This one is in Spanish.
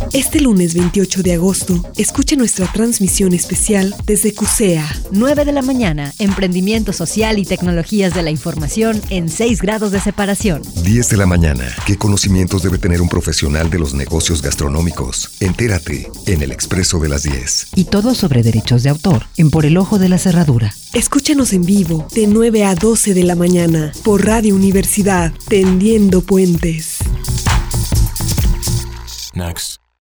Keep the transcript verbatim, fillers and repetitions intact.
Este lunes veintiocho de agosto, escucha nuestra transmisión especial desde CUSEA. nueve de la mañana, Emprendimiento Social y Tecnologías de la Información en seis grados de separación. diez de la mañana, ¿qué conocimientos debe tener un profesional de los negocios gastronómicos? Entérate en El Expreso de las diez. Y todo sobre derechos de autor en Por el Ojo de la Cerradura. Escúchanos en vivo de nueve a doce de la mañana por Radio Universidad, tendiendo puentes. Next.